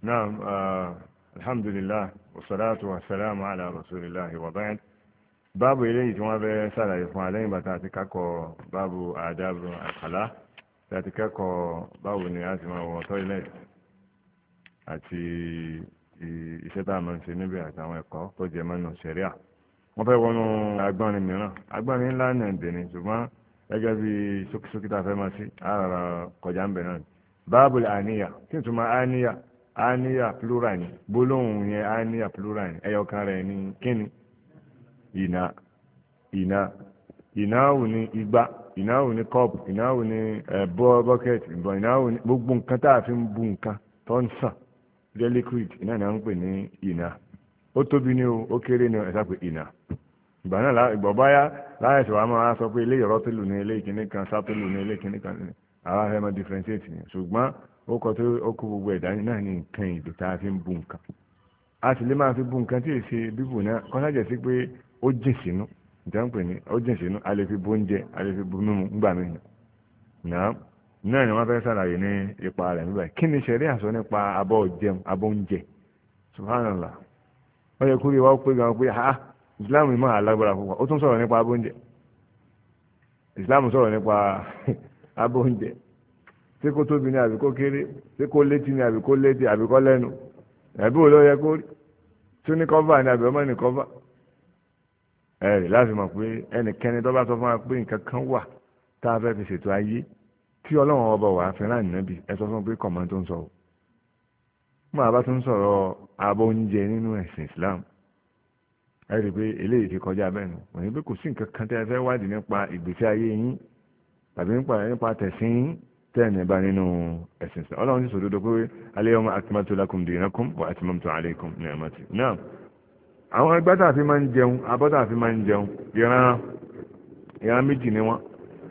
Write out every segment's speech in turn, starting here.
نعم الحمد لله والصلاة والسلام على رسول الله وبعد باب إليه جواب سالة يفعل عليه بتاتيكاكو باب آداب الخلاء تاتيكاكو باب نياتي ما هو تويلت àti iṣẹ́ tá a máa ń ṣe níbẹ̀ àtàwọn ẹ̀kọ́ tó jẹ mọ́nà ṣẹ̀ríà wọ́n fẹ́ wọnú agbọ́nrin mìíràn agbọ́nrin ńlá náà dè ní ṣùgbọ́n gẹ́gẹ́ bí ṣókíṣókí tá a fẹ́ máa ṣe àràrà kọjá ń bẹ̀ náà báàbù àníyà kí n tún máa àníyà àníyà plural ni gbólóhùn yẹn àníyà plural ni ẹyọkan rẹ̀ ní kíni ìnáwó ní igbá ìnáwó ní kọ́ọ̀pù ìnáwó ní bọ́kẹ́tì ìnáwó ní gbogbo nǹkan tá a fi ń bu nǹkan tó ń sàn jẹ́ liquid iná ni a ń pè ní ìná ó tóbi ní o ó kéré ní ẹ̀sà pé ìná ìgbà náà ìgbọ̀ báyá láyẹ̀sọ̀ wa máa sọ pé ilé ìrọ́ tó lù ní ilé ìkíní kan sá tó lù ní ilé ìkíní kan ní àwọn afẹ́ máa differentiate yẹn ṣùgbọ́n ó kọ tó ó kó gbogbo ẹ̀dá náà ní nǹkan ìlú tá a fi ń bu nǹkan a sì lè máa fi bu nǹkan tí èsì bíbù náà kọ́sájẹ̀ sí pé ó jìn sínú ìjà ń pè ní ó jìn sínú a lè fi bu oúnjẹ a lè fi bu mímu ńgbà mí náà ni wọ́n fẹ́ sàlàyé ní ipa rẹ̀ níbẹ̀ kí ni ṣẹ̀rí àsọ nípa abọ́ jẹun abọ́ oúnjẹ subhanallah wọ́n yẹ kúrò wá pé gan pé ha islam ìmọ̀ alágbára púpọ̀ ó tún sọ̀rọ̀ nípa abọ́ oúnjẹ islam sọ̀rọ̀ nípa abọ́ oúnjẹ ṣé kó tóbi ní àbí kó kéré ṣé kó létí ní àbí kó létí àbí kó lẹ́nu àbí wo ló yẹ kó rí tó ní kọ́fà ní àbí ọmọ ní kọ́fà ẹ̀rì láti mọ̀ pé ẹnikẹ́ni tó bá sọ fún wa pé nǹkan kan wà tá a fẹ́ fi ṣètò ayé tí ọlọ́run ọba wà fẹ́ràn nínábì ẹ sọ fún pé kọ̀mọ́ tó ń sọ̀rọ̀ máa bá tó ń sọ̀rọ̀ abọ́ oúnjẹ nínú ẹ̀sìn Islam ẹ rí i pé eléyìí ti kọjá bẹ́ẹ̀ nù wọ́n ní pé kò sí nǹkan kan tẹ́ ẹ fẹ́ wádìí nípa ìgbésí ayé yín tàbí nípa tẹ̀sìn yín tẹ́ ẹ̀ níbà nínú ẹ̀sìn Islam ọlọ́run ti sòdodo pé al-yawma akmaltu lakum dinakum wa atmamtu alaykum ni'mati náà àwọn ẹgbẹ́ tá a fi máa ń jẹun abọ́ tá a fi máa ń jẹun ìran méjì ni wọ́n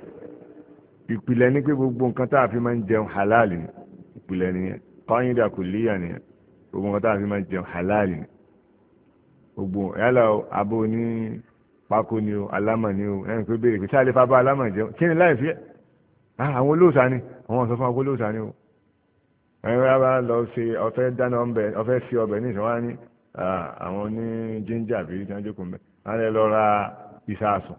ìpìlẹ̀ ní pé gbogbo nǹkan tá a fi máa ń jẹun halal ni ìpìlẹ̀ nìyẹn qaida kulliya nìyẹn gbogbo nǹkan tá a fi máa ń jẹun halal ni gbogbo yálà abo ní pákó ni o alámọ̀ ni o ẹnì pé béèrè pé sáà lè fa bá alámọ̀ jẹun kí ni láì fi ẹ́ àwọn olóòṣà ni àwọn sọ fún wa pé olóòṣà ni o ẹ̀rọ yàrá lọ ṣe ọ̀fẹ́ dáná ọ̀fẹ́ sí ọbẹ̀ ní ìṣọ̀wá ní àwọn ní jíńjà bí tí wọ́n jókòó mẹ́ wọ́n lè lọ ra ìsáàsùn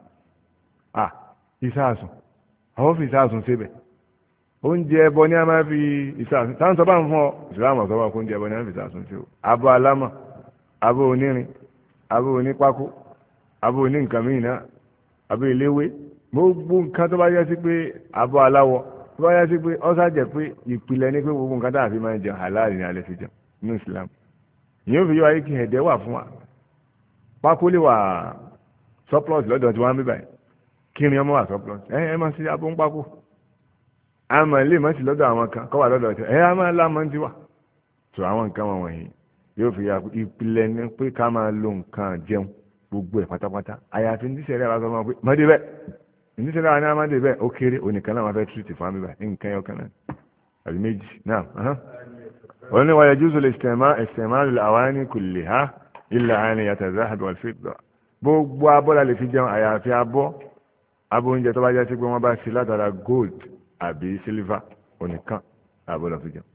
ìsáàsùn àwọn fi ìsáàsùn síbẹ̀ oúnjẹ ẹbọ ní a máa fi ìsáàsùn táwọn sọ bá ń fún ọ ìsìlámù ọ̀sọ́ bá kó oúnjẹ ẹbọ ní a máa fi ìsáàsùn sí o abọ́ alámọ̀ abọ́ onírin abọ́ onípákó abọ́ oní nǹkan mìíràn náà abọ́ eléwé gbogbo nǹkan tó bá yẹ sí pé abọ́ aláwọ̀ tó bá yẹ sí pé ọ́sà jẹ́ pé ìpìlẹ̀ ní pé gbogbo nǹkan tá a fi máa ń jẹun halal ní alẹ́ fi jẹun ní ìsìlámù ìyẹn fi yọ ayé kí ẹ̀dẹ́ wà fún wa pákó lè wà surplus lọ́dọ̀ tí wọ́n á bí báyìí kí ni ọmọ wà surplus ẹ máa ṣe abó ń pákó àmọ́ ilé ìmọ̀ sí lọ́dọ̀ àwọn kan kọ́ wà lọ́dọ̀ tí á máa lámọ́ ti wà tó àwọn nǹkan wọn wọ̀nyí yóò fi ya ìpìlẹ̀ ní pé ká máa lo nǹkan jẹun gbogbo ẹ̀ pátápátá àyàfi ní sẹ́rẹ́ àwọn ọmọ pé mọ́dé bẹ́ẹ̀ ní sẹ́rẹ́ àwọn ọmọdé bẹ́ẹ̀ ó kéré onìkan náà máa fẹ́ tìrìtì fún àmì báyìí nǹkan yọ kan náà àbí méjì náà wọ́n ní wàyà jùzọ lè istimalu al-awani kulliha illa aniyat az-zahab wal-fidda gbogbo abọ́ la lè fi jẹun àyàfi abọ́ oúnjẹ tó bá jẹ́ sí pé wọ́n bá ṣe látara gold àbí silver onìkan àbọ̀lọ̀ fi jẹun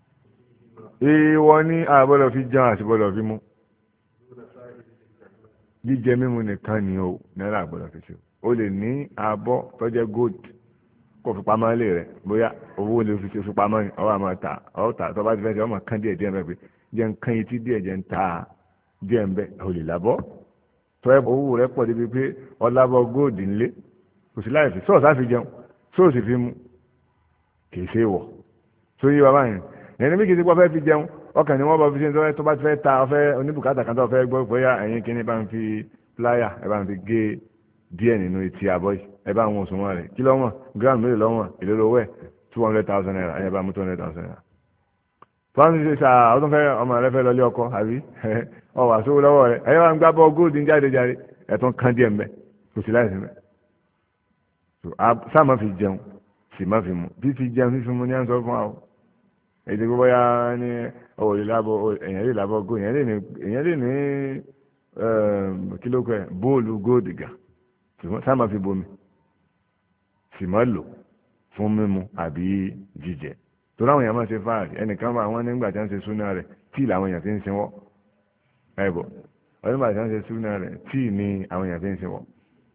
èèwọ̀ ní àbọ̀lọ̀ fi jẹun àti bọ̀lọ̀ fi mú jíjẹ mímu nìkan ni o náírà àbọ̀lọ̀ fi ṣe o lè ní abọ́ tó jẹ́ gold kó fi pamọ́ lé rẹ̀ bóyá owó lè fi pamọ́ ní ọwọ́ àmọ́ ta ọ̀tà tó bá ti fẹ́ ṣe ọmọ kan díẹ̀ díẹ̀ bẹ́ẹ̀ pé jẹ́ nǹkan etí díẹ̀ jẹ́ ń ta díẹ̀ ń bẹ́ ò lè lábọ́ tó ẹ owó rẹ̀ pọ̀ débi pé ọlábọ̀ gold ńlé kò sí láì fi sọ́ọ̀sì á fi jẹun sọ́ọ̀sì fi mú kìí ṣe wọ̀ tó yí wa báyìí ẹni bí kìí ṣe pọ́ fẹ́ fi jẹun ọkàn ni wọ́n bá fi ṣe tó bá ti fẹ́ ta ọfẹ́ oníbùkátà kan tó fẹ́ gbọ́ bóyá ẹ̀yin kíní bá ń fi pláyà ẹ bá ń fi gé díẹ̀ nínú etí àbọ̀ yìí ẹ bá ń wọn òṣùwọ̀n rẹ̀ kí lọ́wọ́n gíráàmù mélòó lọ́wọ́n èlò lówó ẹ̀ 200,000 naira ẹ bá mú 200,000 naira. fáwọn ṣe ṣe ọdún fẹ́ ọmọ rẹ fẹ́ lọlé ọkọ àbí ọwà sówó lọ́wọ́ rẹ ẹ bá ń gbá bọ́ góòdì ń jáde jáde ẹ̀tún kan díẹ̀ mbẹ́ kò sí láì sí mbẹ́. sáà má fi jẹun sì má fi mu fífi jẹun fífi mu ní à ń sọ fún wa o èdè gbogbo ya ní òòlì lábọ èèyàn lè lábọ góòdì èèyàn lè ní kílókù ẹ bóòlù góòdì gà sáà má fi bomi sì má lò fún mímu àbí jíjẹ tó láwọn èèyàn máa ṣe fáàrí ẹnìkan bá wọn nígbà tí wọ́n ṣe súnà rẹ̀ tíì làwọn èèyàn fi ń sinwọ́ ẹ̀bọ̀ ọdún bá tí wọ́n ṣe súnà rẹ̀ tíì ni àwọn èèyàn fi ń sinwọ́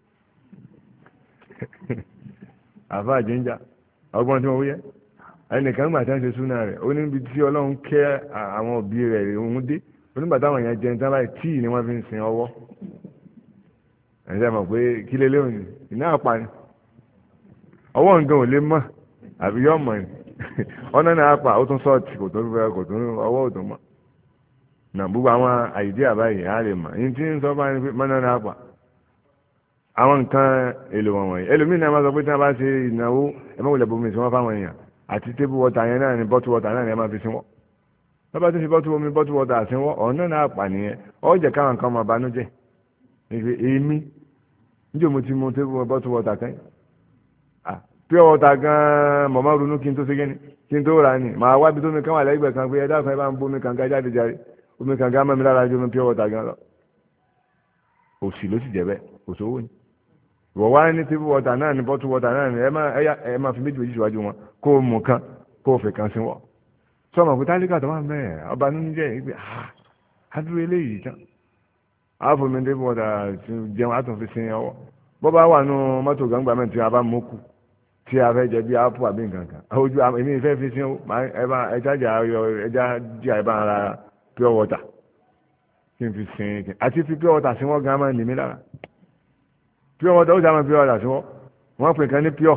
àfáà jíńjà ọgbọ́n tí wọ́n wúyẹ́ ẹnìkan gbà tí wọ́n ṣe súnà rẹ̀ ó níbi tí ọlọ́run kẹ́ àwọn òbí rẹ̀ òun dé onígbà táwọn èèyàn jẹun tán báyìí tíì ni wọ́n fi ń sin ọwọ́ ẹ̀ṣẹ̀ mọ̀ pé kí lélẹ́ òní iná àpá ni ọwọ́ nǹkan ò lè mọ̀ àbí yọ̀ mọ̀ ni ọ̀nà náà àpá ó tún sọ́ọ̀tì kò tó fẹ́ kò tún ọwọ́ ò tún mọ̀ nà gbogbo àwọn àìdí àbáyé á lè mọ̀ ní tí ń sọ bá ní pé mọ́nà náà àpá àwọn nǹkan èlò wọ̀nyí ẹlòmíín náà máa sọ pé tí wọ́n bá ṣe ìnáwó ẹ má wulẹ̀ bomi sí wọ́n fáwọn èèyàn àti tébù wọ́tà yẹn náà ni bọ́tù wọ́tà náà ni ẹ máa fi sí wọ́n lọ́ba tó fi bọ́tù omi bọ́tù wọ́tà àsínwọ́ ọ̀nà náà àpà nìyẹn ó jẹ́ káwọn kan máa banújẹ́ ìfẹ́ èmi níjọ́ mo ti mu tébù bọ́tù wọ́tà kẹ́yìn pure water gan mọ̀mọ́ ronú kí n tó ṣe gẹ́ni kí n tó rà ní màá wá bí tómi kan wà lẹ́gbẹ̀ẹ́ kan pé ẹ dákun ẹ bá ń bómi kan ká jáde jáde omi kan ká mọ́ mi lára ju omi pure water gan lọ òsì ló sì jẹ́ bẹ́ẹ̀ òṣòwò ni ìwọ̀ wá ní tébù water náà ní bọ́tù water náà ní ẹ máa fi méjì méjì síwájú wọn kó o mú kan kó o fẹ́ kan sí wọ́n sọmọ pé tálíkà tó máa ń bẹ́ẹ̀ ọba nínú jẹ́ ìgbé àdúró eléyìí tán àfọmí tébù water jẹun àtúnfi sin ọwọ́ bọ́ bá wà nù mọ́tò gbàngbà mẹ́rin tí a bá mú kù tí a fẹ́ jẹ bí ápù àbí nǹkan kan ojú èmi ìfẹ́ fi sin ẹja jí àìbá ara pure water kí n fi sin àti fi pure water sí wọ́n gan máa ń nìmí lára pure water ó sàmà pure water sí wọ́n pè kan ní pure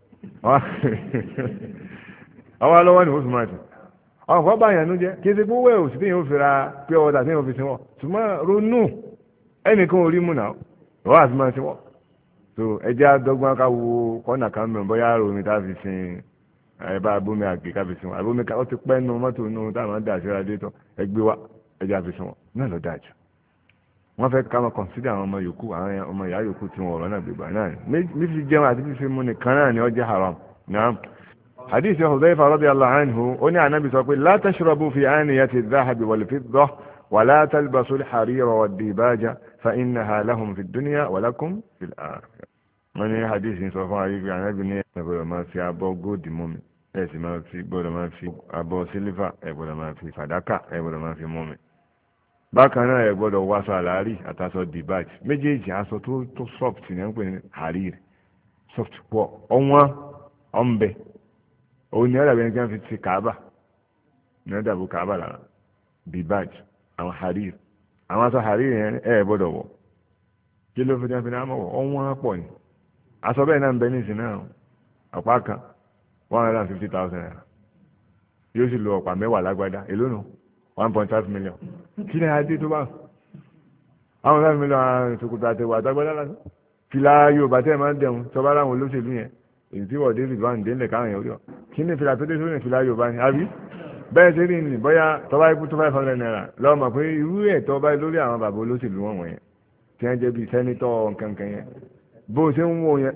àwọn alọ́wọ́ ni ó sì máa tì àwọn kan bá yàn nú jẹ́ kí n ṣe pé wẹ́ẹ̀ òsì téèyàn ó fi ra pure water téèyàn ó fi sin wọ́n ṣùgbọ́n ronú ẹnìkan ò rí mú náà wọ́n àti máa sin wọ́n so ẹjẹ́ àdọ́gbọ́n ká wo kọ́nà kan mẹ́rin bóyá omi tá a fi sin ẹ̀bá abómi àgbè ká fi sin wọn abómi ká ó ti pẹ́ nu mọ́tò nu táwọn dà sí radiator ẹgbẹ́ wa ẹjẹ́ àfi sin wọn náà lọ́ọ́ dájú wọ́n fẹ́ ká máa consider àwọn ọmọ yòókù àwọn ọmọ ìyá yòókù tí wọ́n ọ̀rọ̀ náà gbégbá náà ní fi jẹun àti fífi mu nìkan náà ni ó jẹ́ haram náà hadith Hudhayfa radiyallahu anhu ó ní ànábì sọ pé la tashrabu fi aniyati adh-dhahabi wal-fidda wa la talbasu al-harira wad-dibaja fa innaha lahum fi ad-dunya wa lakum fi al-akhirah wọ́n ní hadith sọ fún ayé pé ànábì ní ẹ gbọ́dọ̀ máa fi abọ́ góòdì mú mi ẹ sì máa fi gbọ́dọ̀ máa fi abọ́ sílífà ẹ gbọ́dọ̀ máa fi fàdákà ẹ gbọ́dọ̀ máa fi mú mi bákan náà ẹ gbọ́dọ̀ wọ aṣọ àlárí àtàṣọ dìbàjì méjèèjì aṣọ tó soft ní ẹ̀ ń pè ní harir soft pọ̀ ọ̀wọ́n ọ̀nbẹ òun ni ọ̀dàbẹ̀ ní kí wọ́n fi ti kàábà ní ọ̀dàbọ̀ kàábà lára dìbàjì àwọn harir àwọn aṣọ harir yẹn ẹ gbọ́dọ̀ wọ̀ kí ló fi dá fi náà mọ̀ wọ̀ ọ̀wọ́n pọ̀ ni aṣọ bẹ́ẹ̀ náà ń bẹ ní ìsìn náà ọ̀pá kan 150,000 naira yóò sì lo ọ̀pá mẹ́wàá lágbádá èló nù 1.5 million kí ni adé tó bá àwọn 5 million ṣòkòtò àtẹwà àtàgbádá lásán fìlà Yorùbá tẹ́ ẹ máa ń dẹ̀hun tọ́ba láwọn olóṣèlú yẹn èyí tí wọ́n David van dé ńlẹ̀ káwọn yẹn orí ọ kí ni fìlà tó dé sórí fìlà Yorùbá ni àbí bẹ́ẹ̀ ṣe rí ni bóyá tọ́ba ikú tó 500 naira lọ́wọ́ mọ̀ pé irú ẹ̀ tọ́ba lórí àwọn bàbá olóṣèlú wọn wọ̀nyẹn tí wọ́n jẹ́ bíi sẹ́nitọ́ nkankan yẹn bó ṣe ń wọ yẹn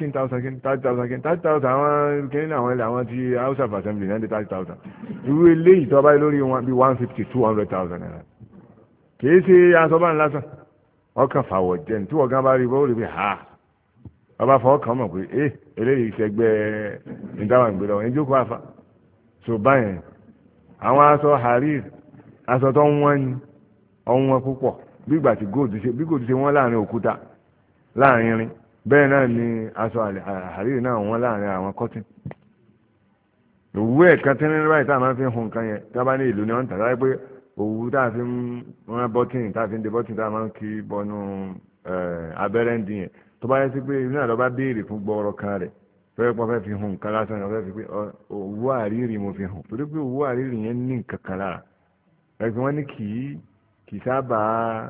30,000 àwọn kìnìún àwọn ilẹ̀ àwọn ti House of Assembly náà dé 30,000 irú eléyìí tọ́ba lórí wọn bíi 150-200,000 naira kìí ṣe asọ́bà ńlásán ọkàn fàwọ̀ jẹ́ ní tí wọ́n gán bá rí bó rí bí ha ọba fọwọ́ kan mọ̀ pé eléyìí ṣẹgbẹ́ ìdáwà ìgbéra wọn ìjókòó àfa so báyẹn àwọn aṣọ harir aṣọ tó ń wọ́n ní ọ̀wọ́n púpọ̀ bí ìgbà tí góòdù ṣe wọ́n láàrin òkúta láàrin irin bẹ́ẹ̀ náà ni aṣọ harir náà wọ́n láàrin àwọn kọ́tìn òwú ẹ̀ka tẹ́lẹ̀ báyìí tá a máa fi hun nǹkan yẹn tí a bá ní ìlú ni wọ́n ń tà láyé pé òwú tá a fi ń rán bọ́tìn tá a fi ń de bọ́tìn tá a máa ń kí bọ́nú abẹ́rẹ́ ń dín yẹn tó bá yẹ sí pé inú àlọ́ bá béèrè fún gbọ́ọ̀rọ̀ kan rẹ̀ fẹ́ẹ́ pọ́n fẹ́ fi hun nǹkan lásán ọ̀fẹ́ fi pé òwú àríìrì mo fi hàn torí pé òwú àríìrì yẹn ní nǹkan kan lára ẹ̀sìn wọn ní kì í sábà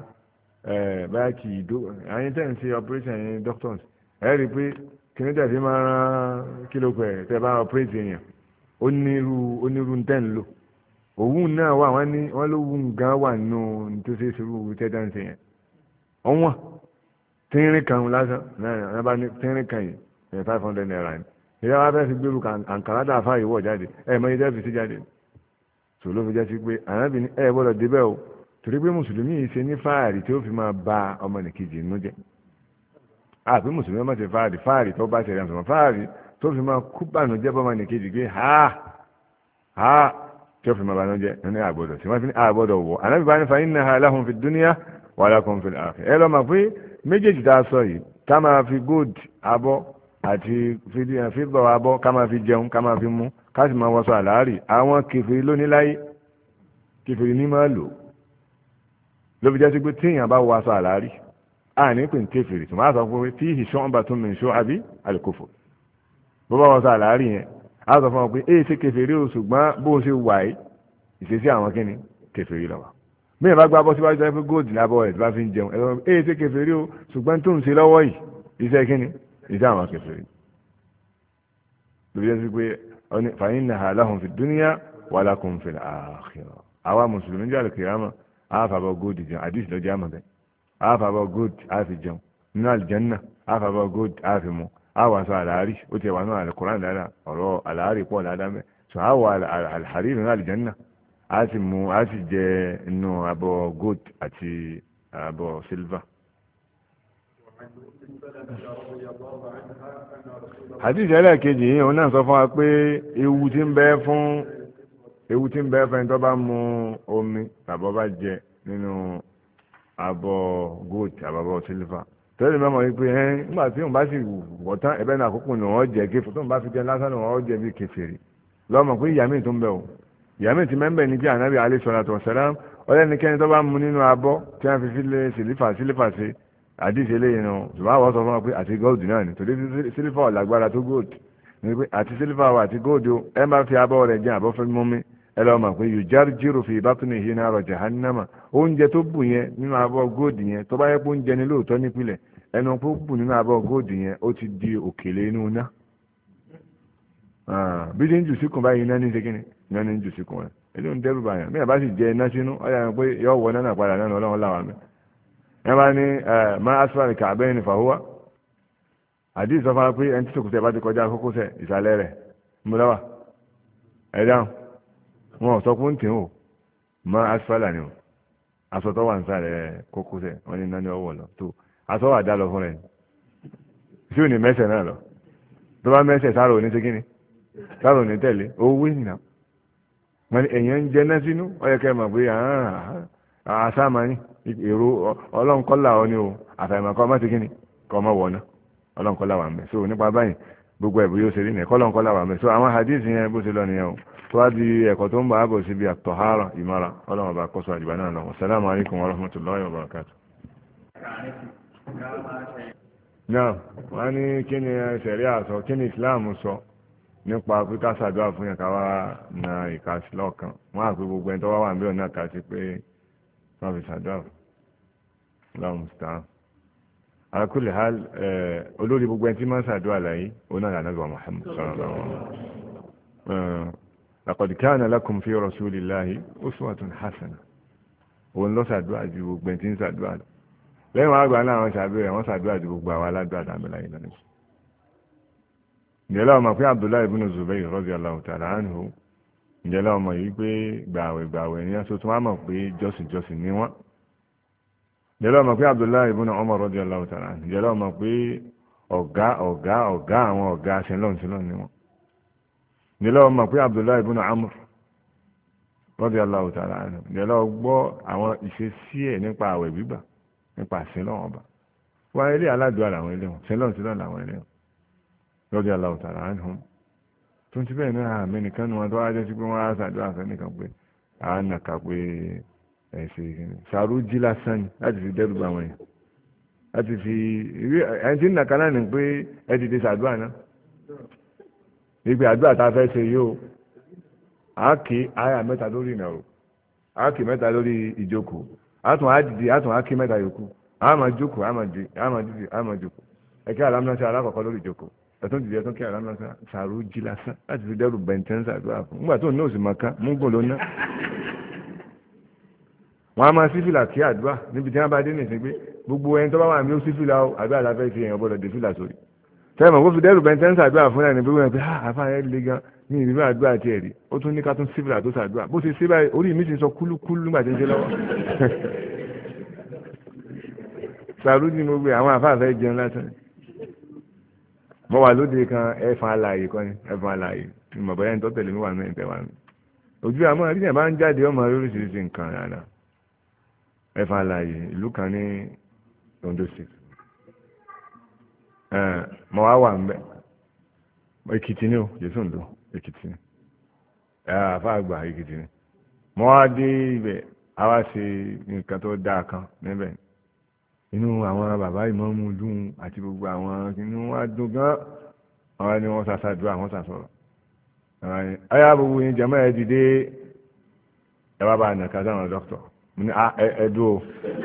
báyà kì í dó àyìn tẹ̀ ń ṣe operation yẹn doctors ẹ̀ rí i pé kìnìún tẹ̀ fi máa rán kílò pẹ̀ tẹ̀ bá operate yẹn onírú ń tẹ̀ ń lò òwú náà wà wọ́n ló wú nǹkan wà nínú tó ṣe é ṣe wú tẹ́tà ń ṣe yẹn ọ̀wọ́n tínrín kan lásán náà bá ní tínrín kan yìí 500 naira ni ìyá wa fẹ́ fi gbèrú àǹkàrà dà fáyé wọ̀ jáde ẹ̀ mọ ìdẹ́ fi sí jáde tó ló fi jẹ́ sí pé ànábì ní ẹ̀ gbọ́dọ̀ débẹ̀ o torí pé mùsùlùmí yìí ṣe ní fáàrí tí ó fi máa ba ọmọnìkejì nínú jẹ́ àbí mùsùlùmí ọmọ ṣe fáàrí tó bá ṣẹlẹ̀ àǹsọ̀mọ́ fáàrí tó fi máa kú bànújẹ́ bọ́ ọmọnìkejì pé ha ha tí ó fi máa banújẹ́ ní àgbọ̀dọ̀ tí wọ́n fi ní àgbọ̀dọ̀ wọ̀ ànábì bá ní fa innaha lahum fid dunya wa lakum fil akhirah. ẹ lọ mọ̀ pé méjèèjì tá a sọ yìí ká máa fi gold abọ́ àti fíbọ̀ abọ́ ká máa fi jẹun ká máa fi mú ká sì máa wọṣọ àlàárì àwọn kèfèrí lónìí láyé kèfèrí ní máa lò ló fi jẹ́ sí pé téèyàn bá wọ aṣọ àlàárì a ní pè ní kèfèrí tó máa sọ pé fihi shu'batun min shu'abi al-kufr bó bá wọṣọ àlàárì yẹn a sọ fún ọ pé èyí ṣe kèfèrí o ṣùgbọ́n bó ṣe wà yìí ìṣesí àwọn kíni kèfèrí lọ́wọ́ bí yẹn bá gbá bọ́ síwájú ẹ pé góòdì lábọ́ rẹ̀ tó bá fi ń jẹun ẹ̀rọ èyí ṣe kèfèrí o ṣùgbọ́n tó ń ṣe lọ́wọ́ yìí iṣẹ́ kíni iṣẹ́ àwọn kèfèrí ló fi jẹ́ sí pé fa innaha lahum fid dunya wa lakum fil akhirah àwa mùsùlùmí jẹ́ àlùkìyámà àfàbọ̀ góòdì jẹun àdìsí lọ́jọ́ àmọ̀ bẹ́ẹ̀ àfàbọ̀ góòdì àfi jẹun nínú àlùjánnà àfàbọ̀ góòdì àfi mu àwa sọ àlàárí ó ti wà nínú àlùkùránì dáadáa ọ̀rọ̀ àlàárí pọ̀ dáadáa mẹ́ sọ àwa àlàárí nínú àlùjánnà a sì mú a sì jẹ inú abọ́ gold àti abọ́ silver. hadith ẹlẹ́ẹ̀kejì yìí òun náà sọ fún wa pé ewu tí ń bẹ fún ẹni tó bá mu omi tàbí bá jẹ nínú abọ́ gold àbábọ́ silver tẹ́lẹ̀ mẹ́mọ̀ yìí pé nígbà tí òun bá sì wọ̀ tán ẹ̀bẹ́ náà àkókò ni wọ́n jẹ kéfì tó ń bá fi jẹ lásán ni wọ́n jẹ bí kèfèrí lọ́mọ pé ìyá mi tó ń bẹ o ìyá mi ti mẹ́mbẹ̀ ní kí ànábì alayhi salatu wassalam ọlẹ́nikẹ́ni tó bá mu nínú abọ́ tí wọ́n fi sílífà sí àdìsí eléyìí nù ṣùgbọ́n àwọn sọ fún wọn pé àti gold náà ni torí sílífà ò lágbára tó gold ní pé àti sílífà wà àti gold o ẹ bá fi abọ́ rẹ̀ jẹ àbọ̀ fẹ́ mú mi ẹ lọ́ mọ̀ pé yujarjiru fi batnihi nara jahannama oúnjẹ tó bù yẹn nínú abọ́ gold yẹn tó bá yẹ pé oúnjẹ ni lóòótọ́ nípìnlẹ̀ ẹnu kó bù nínú abọ́ gold yẹn ó ti di òkèlè inú ná bí ṣe ń jù síkùn báyìí iná ní ṣe iná ní jù síkùn rẹ̀ èdè ń dẹ́rù báyàn bí ẹ bá sì jẹ iná sínú ọ yà pé yọ wọ náà padà náà ọlọ́run làwọn mi ẹ bá ní má asfal ka'bayn fahuwa àdìs sọ fún wa pé ẹni tí sòkòtẹ́ bá ti kọjá kókósẹ̀ ìsàlẹ̀ rẹ̀ ń bọ́lá wà ẹ dáhùn wọn ò sọ pé ń tì ó má asfal ni o aṣọ tó wà ń sàlẹ̀ kókósẹ̀ wọn ní iná ní ọwọ́ lọ tó aṣọ wà dá lọ fún rẹ̀ tí ò ní mẹ́sẹ̀ náà lọ tó bá mẹ́sẹ̀ sáré òní ṣe kíni sáré òní tẹ̀lé owó ìnà wọn ni èèyàn ń jẹ náà sínú ó yẹ kẹ́ mọ̀ pé àṣàmáyìn èrò ọlọ́nkọ́là ọ ni o àfàìmọ̀kọ́ ọmọ ti kíni kọ́ ọmọ wọ̀ná ọlọ́nkọ́là wà mẹ́ so nípa báyìí gbogbo ẹ̀bù yóò ṣe rí nìkọ́ ọlọ́nkọ́là wà mẹ́ so àwọn hadith yẹn bó ṣe lọ nìyẹn o tó wá di ẹ̀kọ́ tó ń bọ̀ àbọ̀ síbi àtọ̀hárà ìmọ̀ra ọlọ́run ọba kọ́sọ̀ àjùbá náà lọ assalamu alaikum wa rahmatullahi wa barakatuh. náà wọ́n ní kí ni ṣẹ̀rí àsọ kí ni Islam sọ nípa pípa ṣàdúrà fún yẹn ká wá na ìkàsí lọ́ọ̀kan wọ́n á pé gbogbo ẹni tó wá wà níbẹ̀ náà kà sí pé wọ́n fi ṣàdúrà lọ́wọ́ mùsùlùmí. ala kulli hal olórí gbogbo ẹni tí máa ń ṣàdúrà láyé òun náà lànà lọ́wọ́ Muhammad sallallahu alaihi wasallam. laqad kana lakum fi rasulillahi uswatun hasana òun lọ ṣàdúrà ju gbogbo ẹni tí ń ṣàdúrà lọ lẹ́yìn wọn àgbà náà wọn ṣàbẹ̀rẹ̀ wọn ṣàdúrà ju gbogbo àwọn aládùúrà tàbí láyé lọ́nà ǹjẹ́ lọ́wọ́ mọ̀ pé Abdullahi ibn Zubayr radiyallahu ta'ala anhu ǹjẹ́ lọ́wọ́ mọ̀ yìí pé gbàwẹ̀ ní aṣọ tó wá mọ̀ pé jọ́sìn ní wọ́n ǹjẹ́ lọ́wọ́ mọ̀ pé Abdullahi ibn Umar radiyallahu ta'ala anhu ǹjẹ́ lọ́wọ́ mọ̀ pé ọ̀gá àwọn ọ̀gá sílọ́n ní wọ́n ǹjẹ́ lọ́wọ́ mọ̀ pé Abdullahi ibn Amr radiyallahu ta'ala anhu ǹjẹ́ lọ́wọ́ gbọ́ àwọn ìṣesí ẹ̀ nípa àwẹ̀ gbígbà nípa sílọ́n ọba wọ́n ilé aládùúgbò làwọn ilé wọn sílọ́n làwọn ilé wọn lọ́dí aláwọ̀ tààrà ánìhùn tó ń ti bẹ́ẹ̀ náà àmì nìkan ní wọn tó wájẹ́ sí pé wọ́n á sàdúrà fẹ́ nìkan pé àwọn nàka pé ẹ̀sìn sàrújí lásán ni láti fi dẹ́rù bá wọn yẹn láti fi ẹni tí ń nàka náà ní pé ẹ ti di sàdúrà náà ìgbé àdúrà tá a fẹ́ ṣe yóò àákì àyà mẹ́ta lórí ìnàró àákì mẹ́ta lórí ìjókòó àtún àdìdì àtún àákì mẹ́ta yòókù àmà jókòó àmà jókòó ẹ̀kẹ́ àlámúnáṣẹ́ alákọ̀ọ́kọ́ lórí ìjókòó ẹ̀tún dìde ẹ̀tún kí àlámúnáṣẹ́ sàrú jí lásán láti fi dẹ́rù bẹ̀ntẹ́nsà àdúrà fún nígbà tó ní òsì màkà múgùn ló ná wọ́n á máa sí fìlà kí àdúrà níbi tí wọ́n bá dé nìsín pé gbogbo ẹni tó bá wà ní ó sí fìlà ó àdúrà láfẹ́ fi èèyàn gbọ́dọ̀ dé fìlà sórí tẹ́lẹ̀mọ̀ kó fi dẹ́rù bẹ̀ntẹ́nsà àdúrà fún ẹni pé wọ́n pé àfáàyẹ le gan ní ìrírí àdúrà tiẹ̀ rí ó tún ní ká tún sí fìlà tó sàdúrà bó ṣe sí báyìí orí mi ti sọ kúlúkúlú nígbà tí ń ṣe lọ́wọ́ sàrú ni mo gbé àwọn àfáàfẹ́ jẹun lásán mo wà lóde kan ẹ̀fọn alààyè kan ní ẹ̀fọn alààyè tí mo bẹ̀rẹ̀ ń tọ́ tẹ̀lé mi wà ní ẹ̀tẹ̀ wà ní ojú àmọ́ àríyàn bá ń jáde ọmọ oríṣiríṣi nǹkan rárá ẹ̀fà àlàyé ìlú kan ní Ondo State mọ̀ wá wà ń bẹ̀ Èkìtì ni ó Jésù ń lò Èkìtì ni àfa àgbà Èkìtì ni mọ̀ wá dé ibẹ̀ a wá ṣe nǹkan tó dáa kan níbẹ̀ inú àwọn bàbá ìmọ̀ọ́mù dùn àti gbogbo àwọn inú wa dùn gan àwọn ni wọ́n ṣàṣàdúrà wọ́n ṣàṣọ̀rọ̀ ayá gbogbo yín jẹ́mọ́ ẹ dìde ẹ bá bá a nàka sáwọn dókítà mo ní ẹdú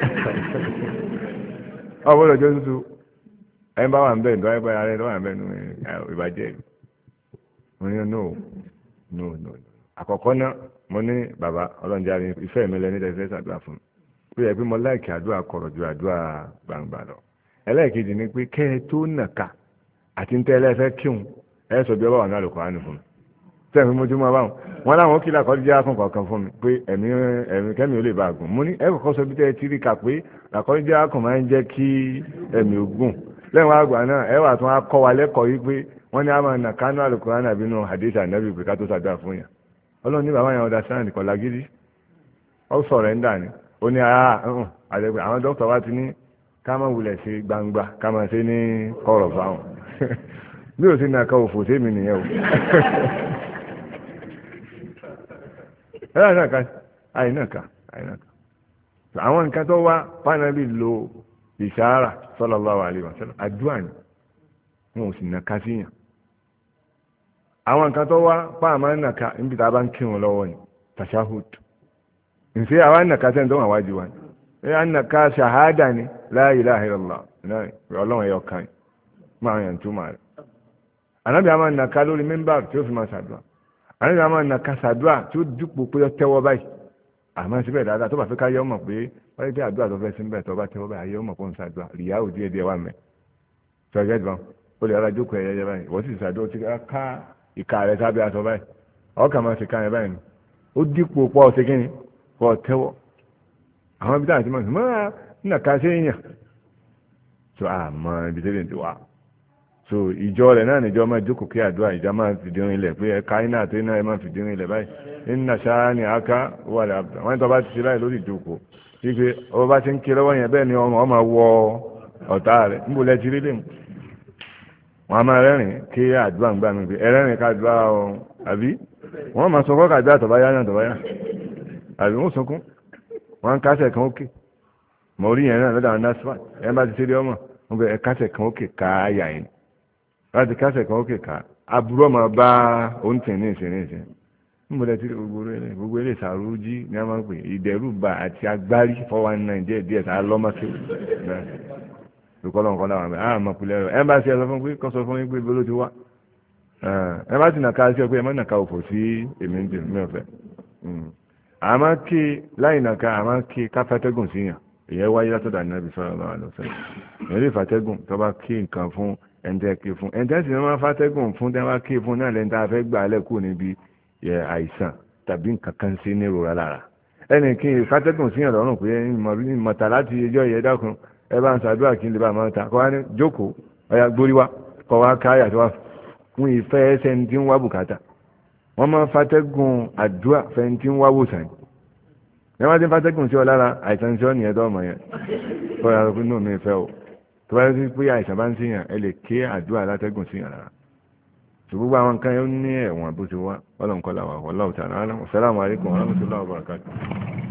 o ọ̀bọ̀dọ̀ jẹ́ tuntun ẹ bá wà ń bẹ̀ ǹdọ́ ẹ bá ara ẹ lọ́wọ́ à ń bẹ̀ nù ìbàjẹ́ mo ní no àkọ́kọ́ náà mo ní bàbá ọlọ́njàre ìfẹ́ mi lẹ́ni tẹ́sí ṣàdúrà fún mi ó yẹ pé mo láìkì àdúrà kọ̀rọ̀ ju àdúrà gbangba lọ ẹlẹ́ẹ̀kejì ni pé kẹ́ ẹ tó nàka àti ń tẹ́ ẹlẹ́fẹ́ kíhun ẹ sọ bí ọba wà ní Al-Kùránì fún mi tẹ́ẹ̀mí mo ti mọ́ báwọn wọn láwọn kí làkọ́díjà fún kọ̀ọ̀kan fún mi pé ẹ̀mí kẹ́mi ò lè bá a gùn mo ní ẹ kọ́kọ́ sọ bí tẹ́ ẹ ti rí kà pé làkọ́díjà kan máa ń jẹ́ kí ẹ̀mí ò gùn lẹ́wọ̀n àgbà náà ẹ wà tún á kọ́ wa lẹ́kọ̀ọ́ yìí pé wọ́n ní a máa nà kánú Al-Kùránì àbí nù hadith ànábì pé ká tó ṣàdúrà fún yàn ọlọ́run ní bàbá yẹn ọ̀dà sáà nìkan lágídí ọ sọ̀rọ̀ ń dà ní ó ní àdẹ́gbẹ́ àwọn dókítà wa ti ní ká má wulẹ̀ ṣe gbangba ká má ṣe ní kọ̀rọ̀ fáwọn bí o sì ní aka òfò sí mi nìyẹn o ẹ̀rọ àìnáka àìnáka àwọn nǹkan tó wá pàànàbí lo ìṣàárà sallallahu alaihi wasallam àdúrà ni wọn ò sì nàka síyàn àwọn nǹkan tó wá pààmà nàka níbi tá a bá ń kírun lọ́wọ́ ni tashahud ǹsẹ́ àwọn nàka sẹ́ni tó wà wájú wa ni ẹ̀ nàka ṣàhádà ni la ilaha illallah ọlọ́run ẹ̀yọ kan máa yàn túmọ̀ rẹ̀ ànábì àmà nàka lórí mímbà tí ó fi máa ṣàdúrà ànábì àmà nàka ṣàdúrà tí ó dúpọ̀ pé ó tẹ́wọ́ báyìí àmọ́ síbẹ̀ dáadáa tó bá fẹ́ ká yẹ ọmọ pé wọ́n yẹ kí àdúrà tó fẹ́ sí níbẹ̀ tó bá tẹ́wọ́ báyìí ayé ọmọ kó ń ṣàdúrà rìyá ò díẹ̀ díẹ̀ wà mẹ́ tó ẹgẹ́ dùn ó lè rárá jókòó ẹ̀yẹ báyìí wọ́n sì ṣàdúrà tí ká ìka rẹ̀ sábẹ́ aṣọ báyìí ọkà máa ṣe ká yẹn báyìí ó dípò pọ̀ ṣe kí ni pọ̀ tẹ́wọ́ àwọn ibi táwọn ti máa ń sọ mọ́ nàka ṣe é yàn tó àmọ́ ibi tẹ́lẹ̀ ti wà so ìjọ rẹ̀ náà níjọ máa jókòó kí àdúrà ìjà máa fìdí orin ilẹ̀ pé ẹ̀ka iná àti iná ẹ̀ máa fìdí orin ilẹ̀ báyìí iná ṣáá ni àká wà lẹ́ àbùdá wọ́n tó bá ti ṣe báyìí lórí ìjókòó wípé ọba bá ti ń kí lọ́wọ́ yẹn bẹ́ẹ̀ ni ọmọ wọ ọ̀tá rẹ̀ níbo lẹ ti rí lẹ́mu wọn a máa rẹ́rìn kí àdúrà ń gbà mí pé ẹrẹ́rìn ká àdúrà ọ àbí wọ́n máa sọ kọ́kà àdúrà tọ̀báyá náà tọ̀báyá àbí wọ́n sunkún wọ́n kásẹ̀ kan òkè mọ̀ orí yẹn náà lọ́dọ̀ àwọn nasfa ẹ̀ bá ti ṣe dé ọmọ wọn bẹ kásẹ̀ kan òkè ká yà yẹn láti kásẹ̀ kan ókè ká aburú ọmọ bá oúnjẹ ní ìsìn níbọ̀dẹ̀ tí gbogbo ilé ìsàrújí ní a máa ń pè ìdẹ̀rùbà àti agbárí 419 díẹ̀ díẹ̀ tá a lọ́mọ́sí ìkọlọ̀ nǹkan láwọn àmì àmọ́ pìlẹ̀ rẹ̀ ẹ bá ṣe ẹsọ fún pé kọ́ sọ fún yín pé bí ló ti wá ẹ bá sì nàka sí ọ pé ẹ má nàka òfò sí èmi ń tèmi ọ̀fẹ́ àmọ́ kí láì nàka àmọ́ kí káfẹ́tẹ́gùn síyàn ìyẹn wáyé látọ̀dọ̀ Ànábì sallallahu alaihi wasallam ìyẹn lè fàtẹ́gùn tó bá kí nǹkan fún ẹ̀ǹtẹ́ kí fún ẹ̀ǹtẹ́ sì ni wọ́n fàtẹ́gùn fún tẹ́ wá kí fún náà lẹ́ńtà fẹ́ gbà á lẹ́kùn níbi àìsàn tàbí nǹkan kan sí ní ìrora lára ẹnì kí fàtẹ́gùn síyàn lọ́rùn pé mọ̀tà láti ẹjọ́ yẹ dákun ẹ bá ń ṣàdúrà kí n lè bá máa ta kọ́ wá ní jókòó ọ̀yà gbórí wá kọ́ wá káyà tó wá fún ìfẹ́ ẹsẹ̀ ní tí ń wá bùkátà wọ́n máa fàtẹ́gùn àdúrà fẹ́ ní tí ń wá wòsàn ẹ wá ti fàtẹ́gùn sí ọ lára àìsàn sí ọ nìyẹn tó ọmọ yẹn kọ́ ya pé nù mí fẹ́ o tó bá yẹ pé àìsàn bá ń síyàn ẹ lè ké àdúrà látẹ́gùn síyàn lára tó gbogbo àwọn nǹkan yẹn ó ní ẹ̀wọ̀n bó ti wá ọlọ́nkọ́ làwà wallahu ta'ala a'lam. Assalamu alaikum warahmatullahi wabarakatuh.